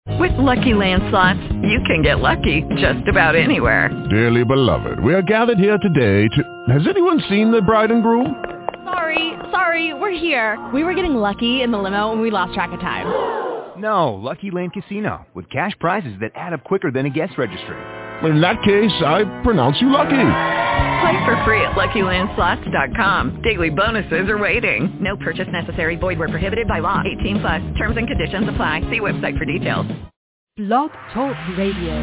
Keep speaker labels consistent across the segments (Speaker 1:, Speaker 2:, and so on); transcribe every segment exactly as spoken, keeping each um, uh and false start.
Speaker 1: With Lucky Land Slots, you can get lucky just about anywhere.
Speaker 2: Dearly beloved, we are gathered here today to... Has anyone seen the bride and groom?
Speaker 3: Sorry, sorry, we're here. We were getting lucky in the limo and we lost track of time.
Speaker 4: No, Lucky Land Casino, with cash prizes that add up quicker than a guest registry.
Speaker 2: In that case, I pronounce you lucky.
Speaker 1: Play for free at Lucky Land Slots dot com. Daily bonuses are waiting. No purchase necessary. Void where prohibited by law. eighteen plus. Terms and conditions apply. See website for details.
Speaker 5: Blog Talk Radio.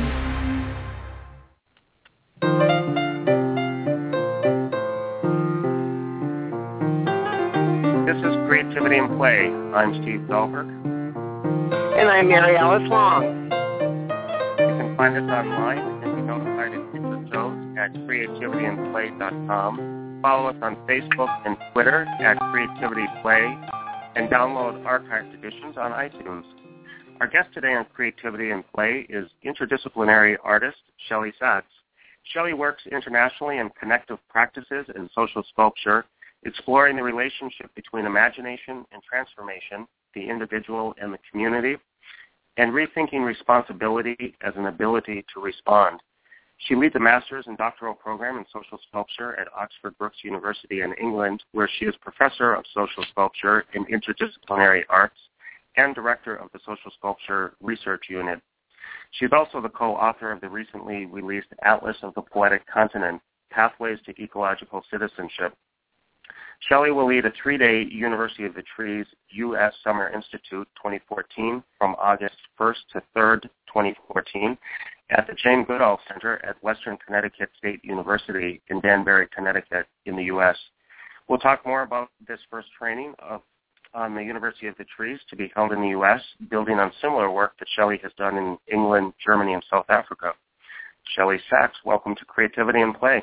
Speaker 6: This is Creativity in Play. I'm Steve Dahlberg.
Speaker 7: And I'm Mary Alice Long.
Speaker 6: You can find us online and be notified of future shows at creativity and play dot com. Follow us on Facebook and Twitter at Creativity Play, and download archived editions on iTunes. Our guest today on Creativity and Play is interdisciplinary artist Shelley Sachs. Shelley works internationally in connective practices and social sculpture, exploring the relationship between imagination and transformation, the individual and the community, and rethinking responsibility as an ability to respond. She leads a master's and doctoral program in social sculpture at Oxford Brookes University in England, where she is professor of social sculpture in interdisciplinary arts and director of the Social Sculpture Research Unit. She is also the co-author of the recently released Atlas of the Poetic Continent, Pathways to Ecological Citizenship. Shelley will lead a three-day University of the Trees U S Summer Institute twenty fourteen from August first to third, twenty fourteen, at the Jane Goodall Center at Western Connecticut State University in Danbury, Connecticut in the U S We'll talk more about this first training of, on the University of the Trees to be held in the U S, building on similar work that Shelley has done in England, Germany, and South Africa. Shelley Sachs, welcome to Creativity and Play.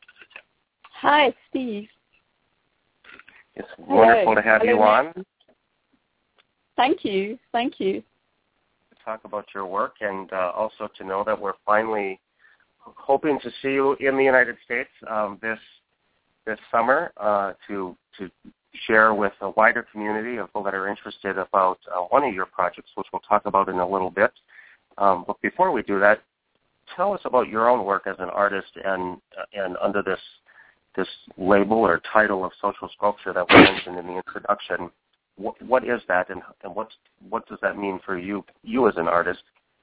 Speaker 8: Hi, Steve.
Speaker 6: It's wonderful to have
Speaker 8: Hello.
Speaker 6: you on.
Speaker 8: Thank you. Thank you.
Speaker 6: To talk about your work, and uh, also to know that we're finally hoping to see you in the United States um, this this summer uh, to to share with a wider community of people that are interested about uh, one of your projects, which we'll talk about in a little bit. Um, but before we do that, tell us about your own work as an artist and uh, and under this this label or title of social sculpture that we mentioned in the introduction. What, what is that, and, and what's, what does that mean for you, you as an artist?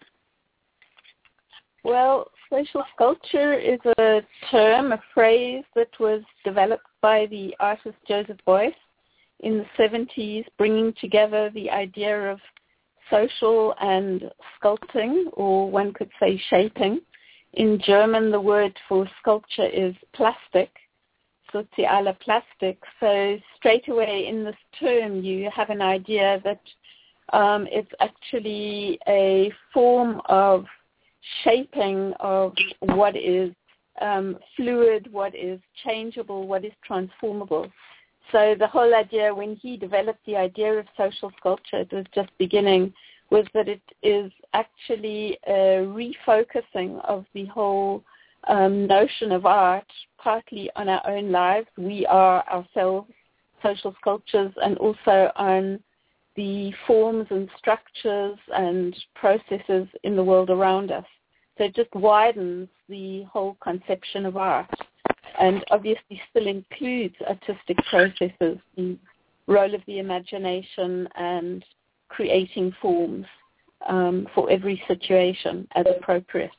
Speaker 8: Well, social sculpture is a term, a phrase that was developed by the artist Joseph Beuys in the seventies, bringing together the idea of social and sculpting, or one could say shaping. In German, the word for sculpture is Plastik, soziale Plastik. So straight away in this term, you have an idea that um, it's actually a form of shaping of what is um, fluid, what is changeable, what is transformable. So the whole idea, when he developed the idea of social sculpture, it was just beginning, was that it is actually a refocusing of the whole um, notion of art, partly on our own lives. We are ourselves social sculptures, and also on the forms and structures and processes in the world around us. So it just widens the whole conception of art, and obviously still includes artistic processes, the role of the imagination and creating forms um, for every situation as appropriate.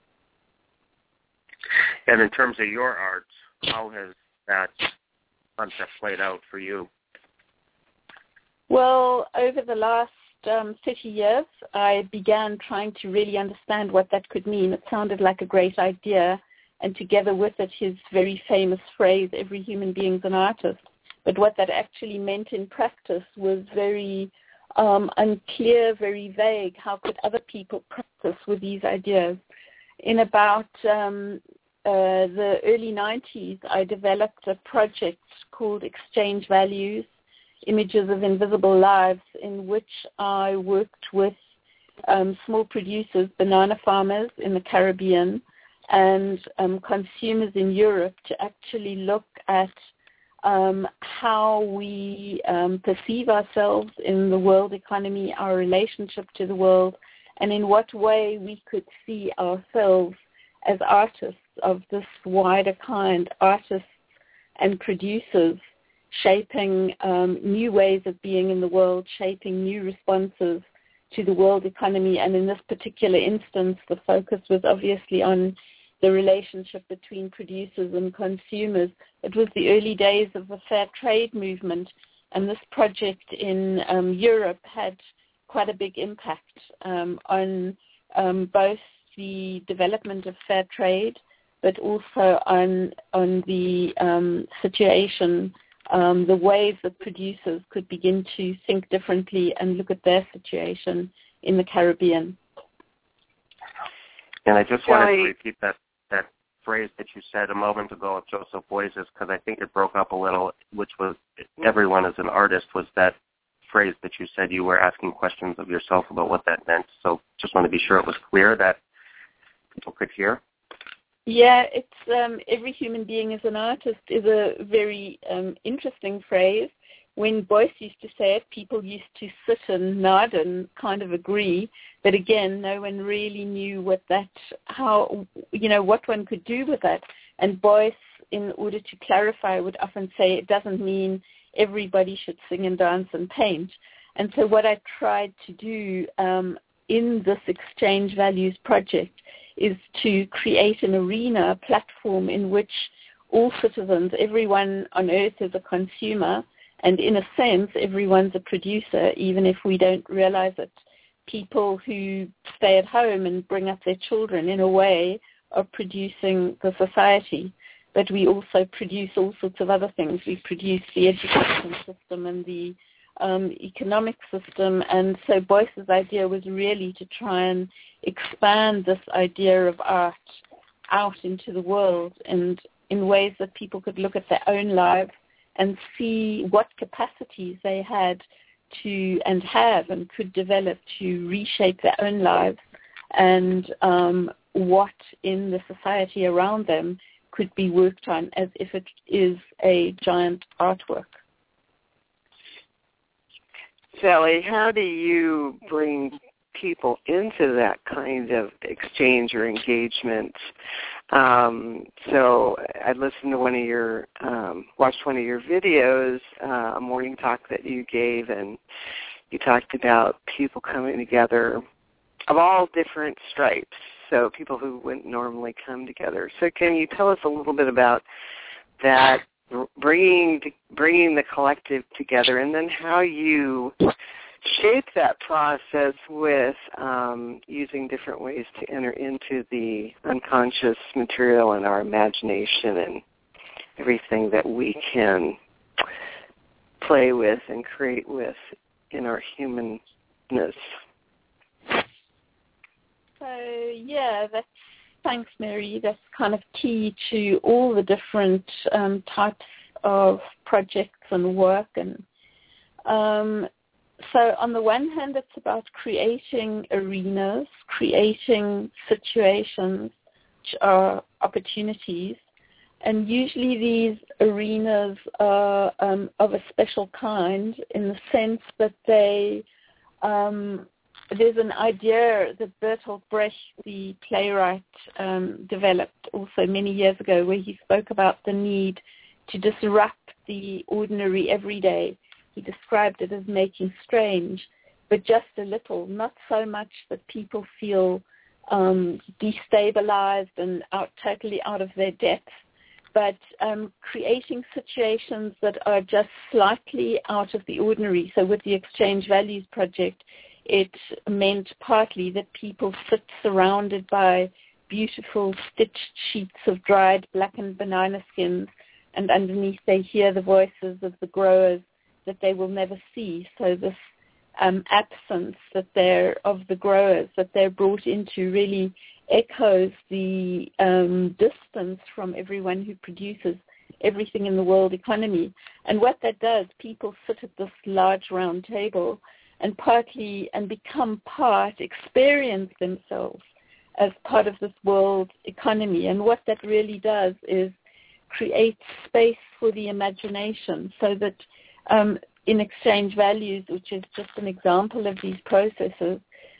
Speaker 6: And in terms of your art, how has that concept played out for you?
Speaker 8: Well, over the last um, thirty years, I began trying to really understand what that could mean. It sounded like a great idea, and together with it, his very famous phrase, every human being is an artist. But what that actually meant in practice was very um, unclear, very vague. How could other people practice with these ideas? In about um, uh, the early nineties, I developed a project called Exchange Values, Images of Invisible Lives, in which I worked with um, small producers, banana farmers in the Caribbean, and um, consumers in Europe to actually look at um, how we um, perceive ourselves in the world economy, our relationship to the world, and in what way we could see ourselves as artists of this wider kind, artists and producers, shaping um, new ways of being in the world, shaping new responses to the world economy. And in this particular instance, the focus was obviously on the relationship between producers and consumers. It was the early days of the fair trade movement, and this project in um, Europe had quite a big impact um, on um, both the development of fair trade, but also on on the um, situation, um, the ways that producers could begin to think differently and look at their situation in the Caribbean.
Speaker 6: And I just wanted to repeat that, that phrase that you said a moment ago of Joseph Beuys's, because I think it broke up a little, which was everyone as an artist, was that phrase that you said you were asking questions of yourself about what that meant. So just want to be sure it was clear that people could hear.
Speaker 8: Yeah, it's um, every human being is an artist is a very um, interesting phrase. When Beuys used to say it, people used to sit and nod and kind of agree. But again, no one really knew what that, how, you know, what one could do with that. And Beuys, in order to clarify, would often say it doesn't mean everybody should sing and dance and paint. And so what I tried to do um, in this Exchange Values project is to create an arena, a platform in which all citizens, everyone on earth is a consumer, and in a sense, everyone's a producer, even if we don't realize it. People who stay at home and bring up their children, in a way, are producing the society. But we also produce all sorts of other things. We produce the education system and the um, economic system. And so Beuys's idea was really to try and expand this idea of art out into the world, and in ways that people could look at their own lives and see what capacities they had to and have and could develop to reshape their own lives, and um, what in the society around them could be worked on as if it is a giant artwork.
Speaker 7: Sally, how do you bring people into that kind of exchange or engagement? Um, so I listened to one of your, um, watched one of your videos, uh, a morning talk that you gave, and you talked about people coming together of all different stripes, so people who wouldn't normally come together. So can you tell us a little bit about that, bringing bringing the collective together, and then how you shape that process with um, using different ways to enter into the unconscious material and our imagination and everything that we can play with and create with in our humanness?
Speaker 8: So, yeah, that's, thanks, Mary. That's kind of key to all the different um, types of projects and work. And um, so on the one hand, it's about creating arenas, creating situations which are opportunities. And usually these arenas are um, of a special kind in the sense that they um, there's an idea that Bertolt Brecht, the playwright, um, developed also many years ago, where he spoke about the need to disrupt the ordinary everyday. He described it as making strange, but just a little, not so much that people feel um, destabilized and out, totally out of their depth, but um, creating situations that are just slightly out of the ordinary. So with the Exchange Values Project, it meant partly that people sit surrounded by beautiful stitched sheets of dried blackened banana skins, and underneath they hear the voices of the growers that they will never see. So this um, absence that they're of the growers that they're brought into really echoes the um, distance from everyone who produces everything in the world economy. And what that does, people sit at this large round table and partly and become part, experience themselves as part of this world economy. And what that really does is create space for the imagination, so that um, in Exchange Values, which is just an example of these processes,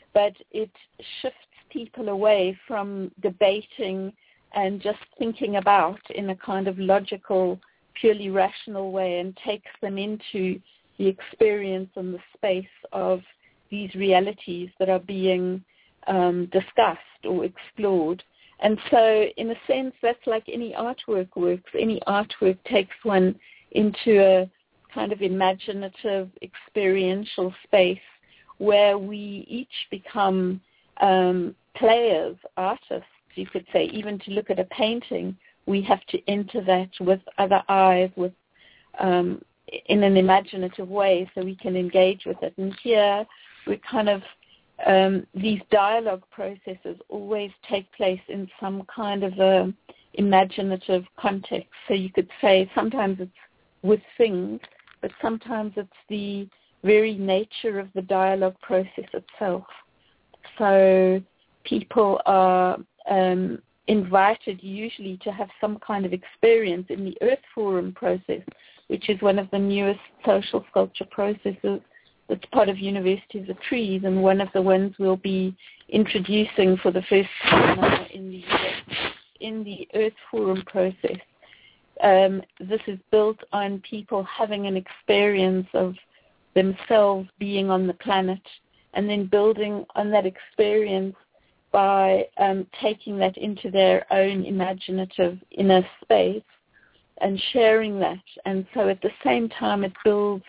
Speaker 8: but it shifts people away from debating and just thinking about in a kind of logical, purely rational way, and takes them into the experience and the space of these realities that are being um, discussed or explored. And so, in a sense, that's like any artwork works. Any artwork takes one into a kind of imaginative, experiential space where we each become um, players, artists, you could say. Even to look at a painting, we have to enter that with other eyes, with um, in an imaginative way, so we can engage with it. And here, we're kind of Um, these dialogue processes always take place in some kind of a imaginative context. So you could say sometimes it's with things, but sometimes it's the very nature of the dialogue process itself. So people are um, invited usually to have some kind of experience in the Earth Forum process, which is one of the newest social sculpture processes. It's part of University of the Trees, and one of the ones we'll be introducing for the first time now in the U S in the Earth Forum process. Um, this is built on people having an experience of themselves being on the planet, and then building on that experience by um, taking that into their own imaginative inner space and sharing that. And so at the same time, it builds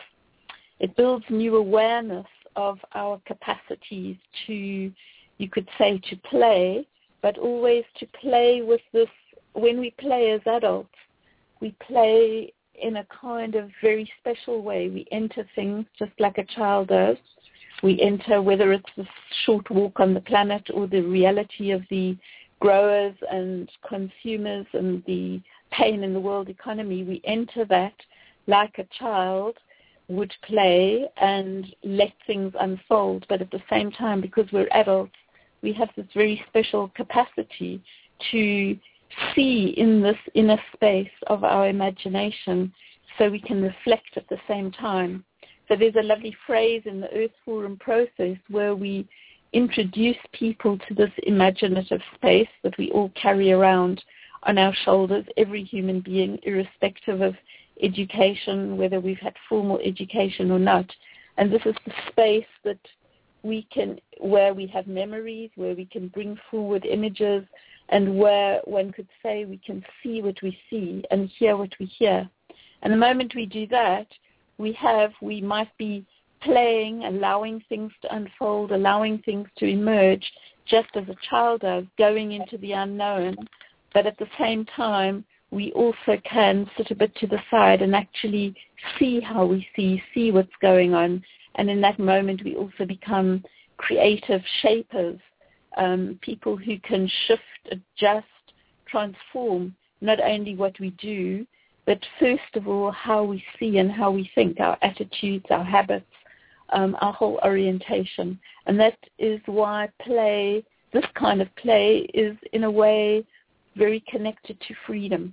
Speaker 8: It builds new awareness of our capacities to, you could say, to play, but always to play with this. When we play as adults, we play in a kind of very special way. We enter things just like a child does. We enter, whether it's a short walk on the planet or the reality of the growers and consumers and the pain in the world economy, we enter that like a child would play and let things unfold. But at the same time, because we're adults, we have this very special capacity to see in this inner space of our imagination, so we can reflect at the same time. So there's a lovely phrase in the Earth Forum process where we introduce people to this imaginative space that we all carry around on our shoulders, every human being, irrespective of education, whether we've had formal education or not. And this is the space that we can, where we have memories, where we can bring forward images, and where one could say we can see what we see and hear what we hear. And the moment we do that, we have, we might be playing, allowing things to unfold, allowing things to emerge, just as a child does, going into the unknown. But at the same time, we also can sit a bit to the side and actually see how we see, see what's going on. And in that moment, we also become creative shapers, um, people who can shift, adjust, transform not only what we do, but first of all, how we see and how we think, our attitudes, our habits, um, our whole orientation. And that is why play, this kind of play, is in a way very connected to freedom.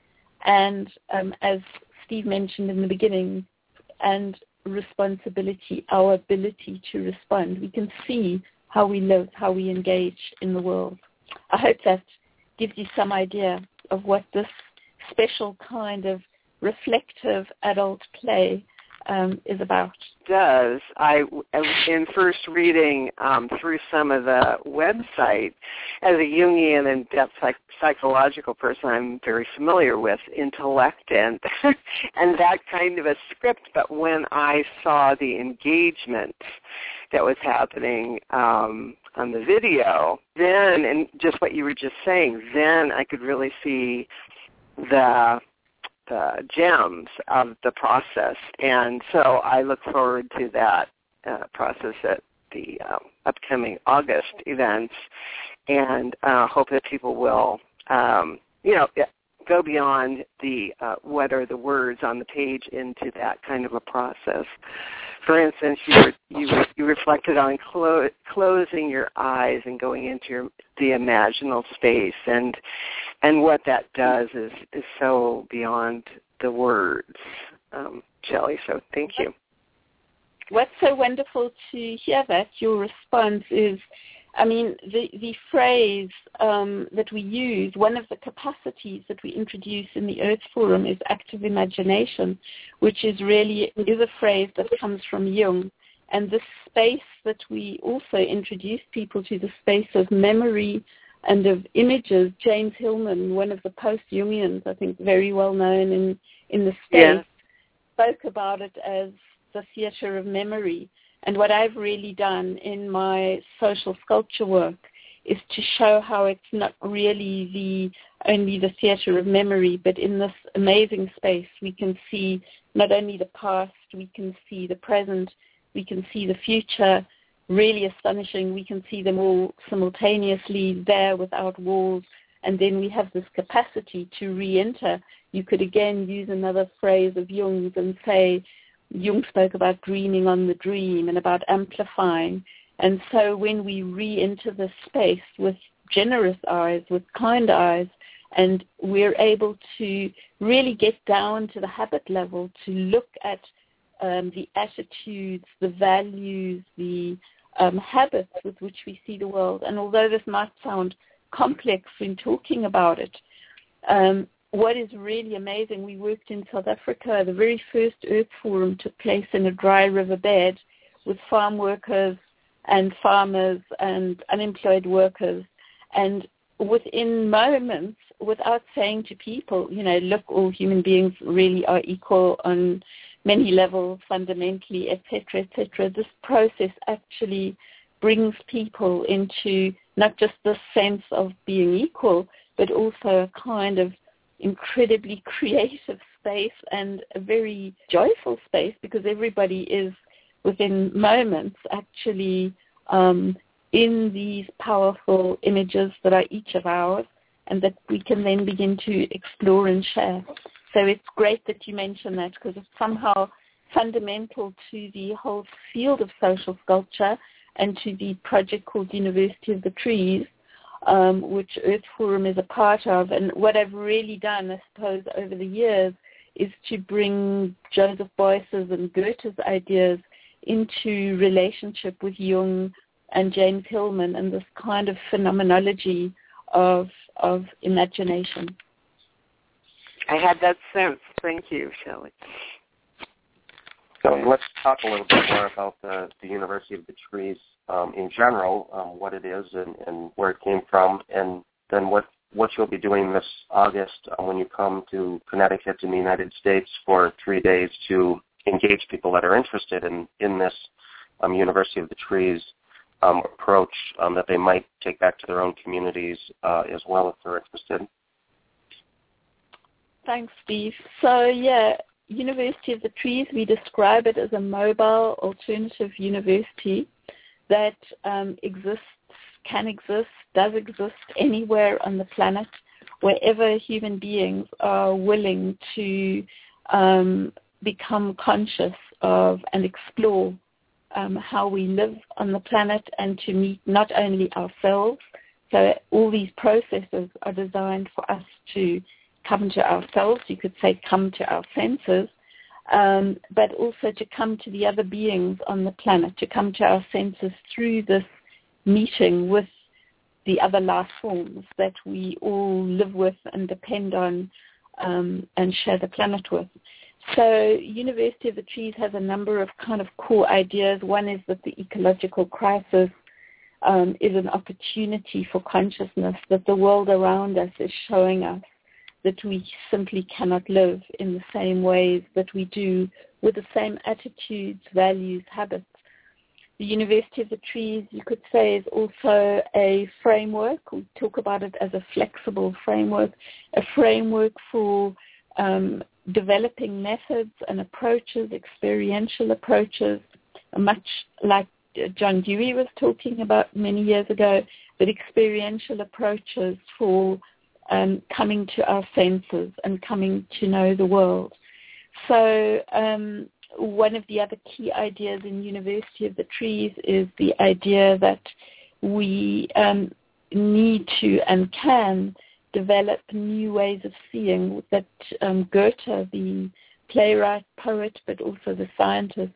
Speaker 8: And um, as Steve mentioned in the beginning, and responsibility, our ability to respond. We can see how we live, how we engage in the world. I hope that gives you some idea of what this special kind of reflective adult play um, is about.
Speaker 7: It does. I, in first reading um, through some of the website, as a Jungian and depth psych- psychological person, I'm very familiar with intellect and and that kind of a script. But when I saw the engagement that was happening um, on the video, then, and just what you were just saying, then I could really see the the gems of the process. And so I look forward to that uh, process at the uh, upcoming August events, and uh, hope that people will, um, you know, go beyond the uh, what are the words on the page into that kind of a process. For instance, you were, you, were, you reflected on clo- closing your eyes and going into your, the imaginal space, and and what that does is, is so beyond the words, um, Shelley. So thank you.
Speaker 8: what's so wonderful to hear that your response is, I mean, the, the phrase um, that we use, one of the capacities that we introduce in the Earth Forum is active imagination, which is really is a phrase that comes from Jung. And the space that we also introduce people to, the space of memory and of images, James Hillman, one of the post-Jungians, I think very well known in, in the States, yeah. spoke about it as the theater of memory. And what I've really done in my social sculpture work is to show how it's not really the only the theater of memory, but in this amazing space we can see not only the past, we can see the present, we can see the future. Really astonishing. We can see them all simultaneously there without walls. And then we have this capacity to re-enter. You could again use another phrase of Jung's and say, Jung spoke about dreaming on the dream and about amplifying. And so when we re-enter this space with generous eyes, with kind eyes, and we're able to really get down to the habit level to look at um, the attitudes, the values, the um, habits with which we see the world. And although this might sound complex when talking about it, um, what is really amazing, we worked in South Africa. The very first Earth Forum took place in a dry riverbed with farm workers and farmers and unemployed workers. And within moments, without saying to people, you know, look, all human beings really are equal on many levels, fundamentally, et cetera, et cetera, this process actually brings people into not just the sense of being equal, but also a kind of incredibly creative space and a very joyful space, because everybody is within moments actually um, in these powerful images that are each of ours and that we can then begin to explore and share. So it's great that you mention that, because it's somehow fundamental to the whole field of social sculpture and to the project called University of the Trees, Um, which Earth Forum is a part of. And what I've really done, I suppose, over the years is to bring Joseph Beuys's and Goethe's ideas into relationship with Jung and James Hillman and this kind of phenomenology of of imagination.
Speaker 7: I had that sense. Thank you, Shelley. So let's talk a little bit more about the, the University of the Trees um, in general, um, what it is and, and where it came from, and then what, what you'll be doing this August uh, when you come to Connecticut in the United States for three days to engage people that are interested in, in this um, University of the Trees um, approach um, that they might take back to their own communities uh, as well if they're interested.
Speaker 8: Thanks, Steve. So, yeah, University of the Trees, we describe it as a mobile alternative university that um, exists, can exist, does exist anywhere on the planet, wherever human beings are willing to um, become conscious of and explore um, how we live on the planet and to meet not only ourselves. So all these processes are designed for us to come to ourselves, you could say come to our senses, um, but also to come to the other beings on the planet, to come to our senses through this meeting with the other life forms that we all live with and depend on um, and share the planet with. So University of the Trees has a number of kind of core ideas. One is that the ecological crisis um, is an opportunity for consciousness, that the world around us is showing us that we simply cannot live in the same ways that we do with the same attitudes, values, habits. The University of the Trees, you could say, is also a framework. We talk about it as a flexible framework, a framework for um, developing methods and approaches, experiential approaches, much like John Dewey was talking about many years ago, but experiential approaches for Um, coming to our senses and coming to know the world. So um, one of the other key ideas in University of the Trees is the idea that we um, need to and can develop new ways of seeing, that um, Goethe, the playwright, poet, but also the scientist,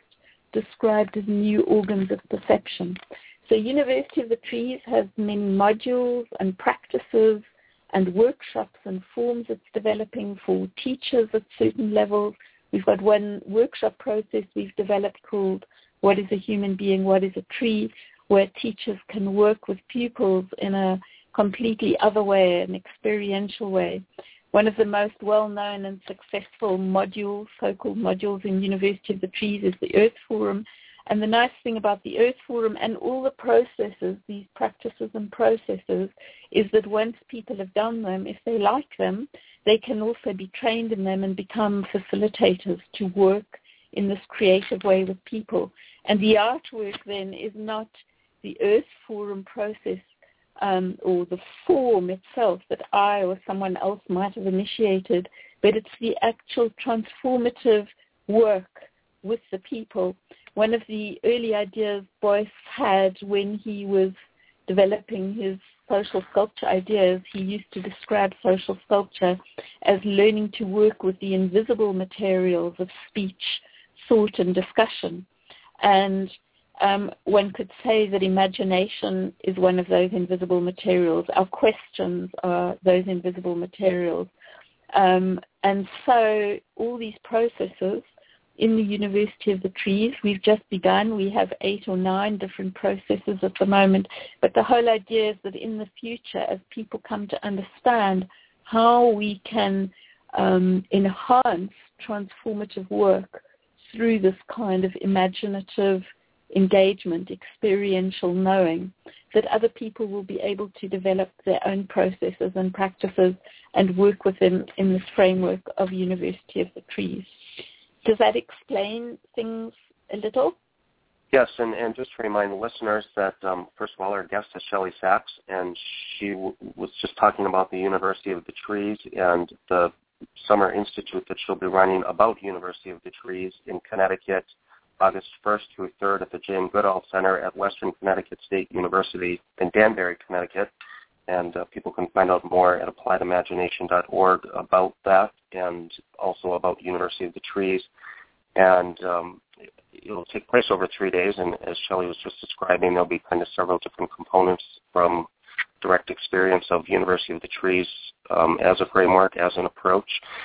Speaker 8: described as new organs of perception. So University of the Trees has many modules and practices and workshops and forms it's developing for teachers at certain levels. We've got one workshop process we've developed called What is a Human Being, What is a Tree, where teachers can work with pupils in a completely other way, an experiential way. One of the most well-known and successful modules, so-called modules in University of the Trees, is the Earth Forum. And the nice thing about the Earth Forum and all the processes, these practices and processes, is that once people have done them, if they like them, they can also be trained in them and become facilitators to work in this creative way with people. And the artwork then is not the Earth Forum process um, or the form itself that I or someone else might have initiated, but it's the actual transformative work with the people. One of the early ideas Beuys had when he was developing his social sculpture ideas, he used to describe social sculpture as learning to work with the invisible materials of speech, thought, and discussion. And um, one could say that imagination is one of those invisible materials. Our questions are those invisible materials. Um, and so all these processes in the University of the Trees, we've just begun. We have eight or nine different processes at the moment. But the whole idea is that in the future, as people come to understand how we can um, enhance transformative work through this kind of imaginative engagement, experiential knowing, that other people will be able to develop their own processes and practices and work with them in this framework of University of the Trees. Does that explain things a little?
Speaker 6: Yes, and, and just to remind the listeners that, um, first of all, our guest is Shelley Sachs, and she w- was just talking about the University of the Trees and the Summer Institute that she'll be running about University of the Trees in Connecticut, August first through third at the Jane Goodall Center at Western Connecticut State University in Danbury, Connecticut. And uh, people can find out more at applied imagination dot org about that and also about University of the Trees. And um, it'll take place over three days, and as Shelley was just describing, there'll be kind of several different components from direct experience of University of the Trees um, as a framework, as an approach,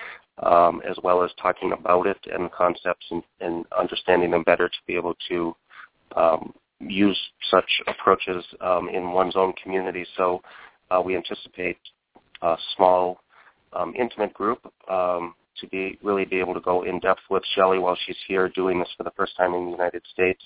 Speaker 6: um, as well as talking about it and the concepts and, and understanding them better to be able to um, use such approaches um, in one's own community. So uh, we anticipate a small, um, intimate group um, to be really be able to go in depth with Shelley while she's here doing this for the first time in the United States,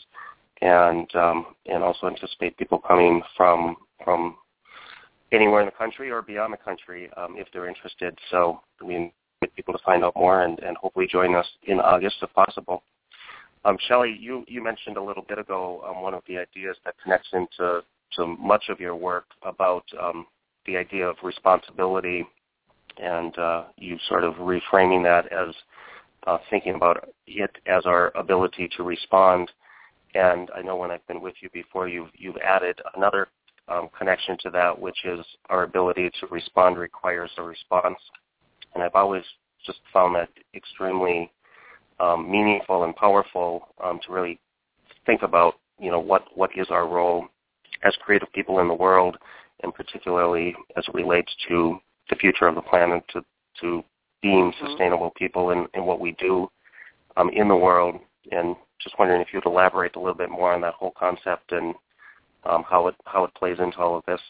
Speaker 6: and um, and also anticipate people coming from from anywhere in the country or beyond the country um, if they're interested. So we invite people to find out more and, and hopefully join us in August if possible. Um, Shelley, you, you mentioned a little bit ago um, one of the ideas that connects into to much of your work about um, the idea of responsibility, and uh, you sort of reframing that as uh, thinking about it as our ability to respond. And I know when I've been with you before, you've, you've added another um, connection to that, which is our ability to respond requires a response. And I've always just found that extremely um, meaningful and powerful um, to really think about, you know, what, what is our role as creative people in the world, and particularly as it relates to the future of the planet, to, to being mm-hmm. sustainable people in, in what we do um, in the world. And just wondering if you'd elaborate a little bit more on that whole concept and um, how it how it plays into all of this.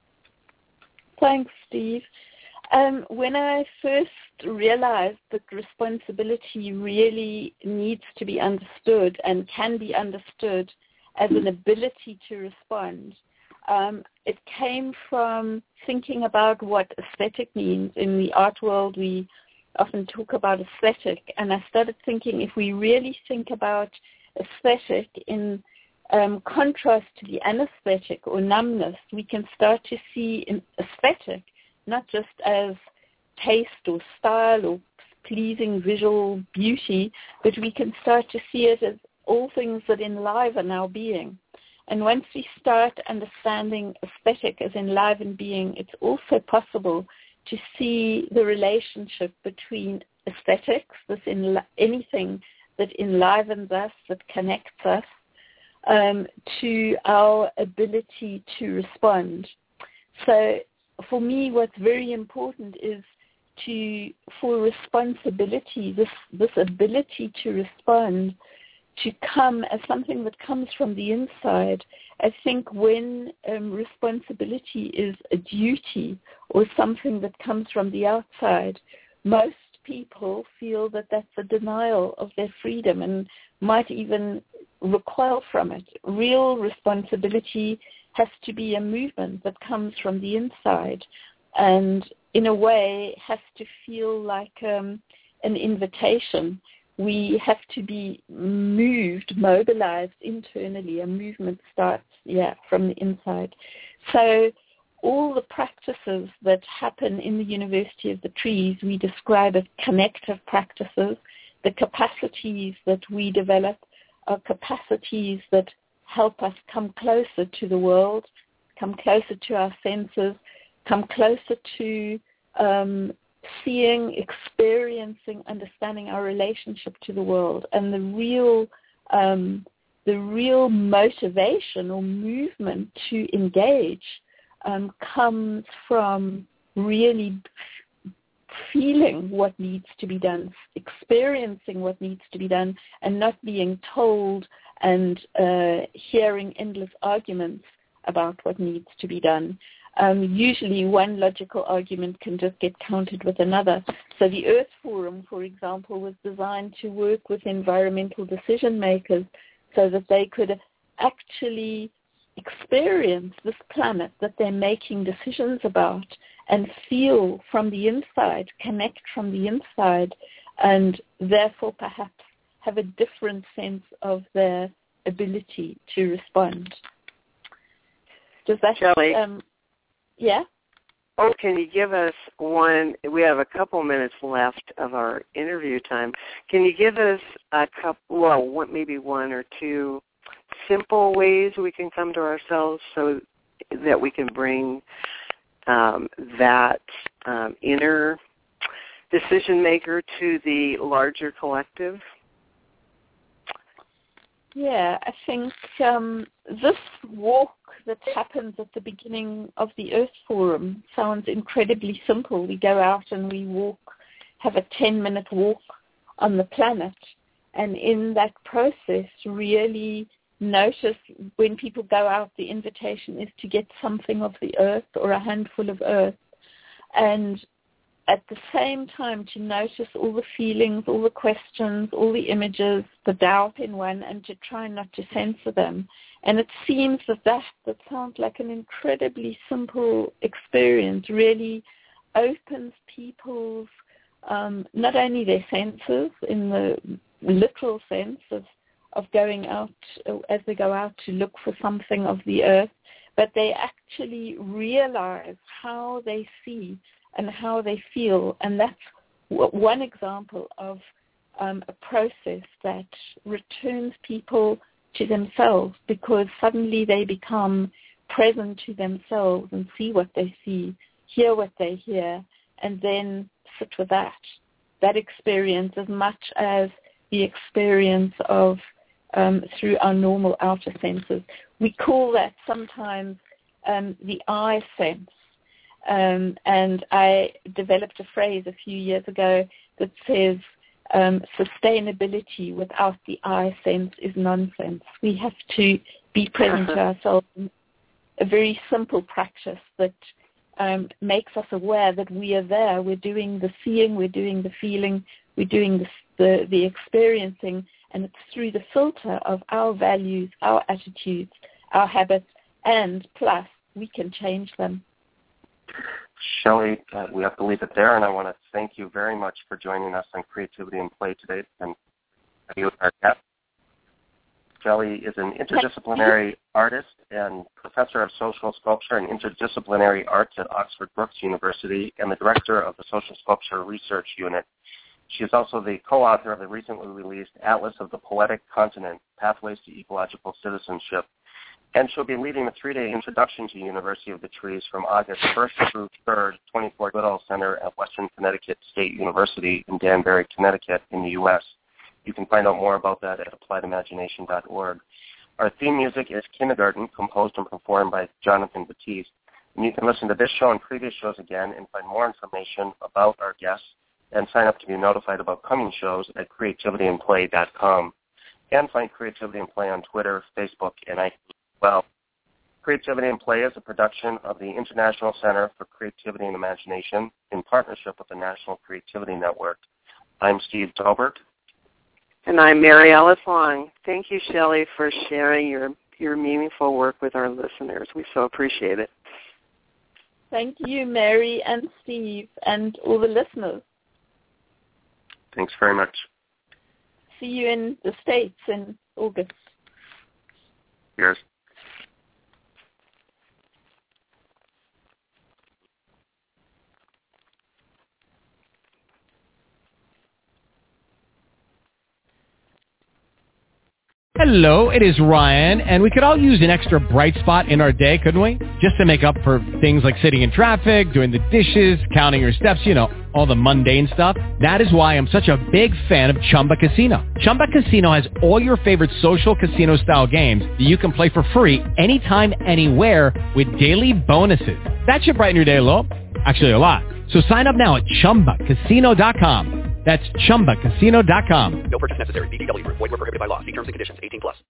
Speaker 8: Thanks, Steve. Um, when I first realized that responsibility really needs to be understood and can be understood as an ability to respond, um, it came from thinking about what aesthetic means. In the art world, we often talk about aesthetic, and I started thinking if we really think about aesthetic in um, contrast to the anesthetic or numbness, we can start to see in aesthetic not just as taste or style or pleasing visual beauty, but we can start to see it as all things that enliven our being. And once we start understanding aesthetic as enlivened being, it's also possible to see the relationship between aesthetics, this in anything that enlivens us, that connects us, um, to our ability to respond. So for me, what's very important is to, for responsibility, this, this ability to respond, to come as something that comes from the inside. I think when um, responsibility is a duty or something that comes from the outside, most people feel that that's a denial of their freedom and might even recoil from it. Real responsibility has to be a movement that comes from the inside and in a way has to feel like um, an invitation. We have to be moved, mobilized internally. A movement starts, yeah, from the inside. So all the practices that happen in the University of the Trees, we describe as connective practices. The capacities that we develop are capacities that help us come closer to the world, come closer to our senses, come closer to um, seeing, experiencing, understanding our relationship to the world. And the real um, the real motivation or movement to engage um, comes from really feeling what needs to be done, experiencing what needs to be done, and not being told and uh, hearing endless arguments about what needs to be done. Um, usually one logical argument can just get countered with another. So the Earth Forum, for example, was designed to work with environmental decision makers so that they could actually experience this planet that they're making decisions about and feel from the inside, connect from the inside, and therefore perhaps have a different sense of their ability to respond. Does that...
Speaker 7: Shelley?
Speaker 8: Um, Yeah.
Speaker 7: Oh, can you give us one? We have a couple minutes left of our interview time. Can you give us a couple, well, one, maybe one or two simple ways we can come to ourselves so that we can bring um, that um, inner decision maker to the larger collective?
Speaker 8: Yeah, I think um, this walk that happens at the beginning of the Earth Forum sounds incredibly simple. We go out and we walk, have a ten-minute walk on the planet, and in that process really notice when people go out, the invitation is to get something of the earth or a handful of earth, and at the same time to notice all the feelings, all the questions, all the images, the doubt in one, and to try not to censor them. And it seems that that, that sounds like an incredibly simple experience, really opens people's, um, not only their senses in the literal sense of, of going out, as they go out to look for something of the earth, but they actually realize how they see and how they feel. And that's one example of um, a process that returns people to themselves, because suddenly they become present to themselves and see what they see, hear what they hear, and then sit with that. That experience as much as the experience of um, through our normal outer senses. We call that sometimes um, the I sense. Um, and I developed a phrase a few years ago that says um, sustainability without the I sense is nonsense. We have to be present to ourselves. A very simple practice that um, makes us aware that we are there. We're doing the seeing, we're doing the feeling, we're doing the, the, the experiencing, and it's through the filter of our values, our attitudes, our habits, and plus we can change them.
Speaker 6: Shelley, uh, we have to leave it there, and I want to thank you very much for joining us on Creativity and Play today. And you, our guest. Shelley is an interdisciplinary artist and professor of social sculpture and interdisciplinary arts at Oxford Brookes University and the director of the Social Sculpture Research Unit. She is also the co-author of the recently released Atlas of the Poetic Continent, Pathways to Ecological Citizenship. And she'll be leading a three-day introduction to University of the Trees from August first through third, twenty-four Goodall Center at Western Connecticut State University in Danbury, Connecticut in the U S You can find out more about that at applied imagination dot org. Our theme music is Kindergarten, composed and performed by Jonathan Batiste. And you can listen to this show and previous shows again and find more information about our guests and sign up to be notified about coming shows at creativity and play dot com. And find Creativity and Play on Twitter, Facebook, and iTunes as well. Creativity and Play is a production of the International Center for Creativity and Imagination in partnership with the National Creativity Network. I'm Steve Tolbert.
Speaker 7: And I'm Mary Alice Long. Thank you, Shelley, for sharing your, your meaningful work with our listeners. We so appreciate it.
Speaker 8: Thank you, Mary and Steve, and all the listeners.
Speaker 6: Thanks very much.
Speaker 8: See you in the States in August.
Speaker 6: Cheers.
Speaker 9: Hello, it is Ryan, and we could all use an extra bright spot in our day, couldn't we? Just to make up for things like sitting in traffic, doing the dishes, counting your steps, you know, all the mundane stuff. That is why I'm such a big fan of Chumba Casino. Chumba Casino has all your favorite social casino-style games that you can play for free anytime, anywhere with daily bonuses. That should brighten your day a little. Actually, a lot. So sign up now at chumba casino dot com. That's chumba casino dot com.
Speaker 10: No purchase necessary. V G W Group. Void where prohibited by law. See terms and conditions. eighteen plus.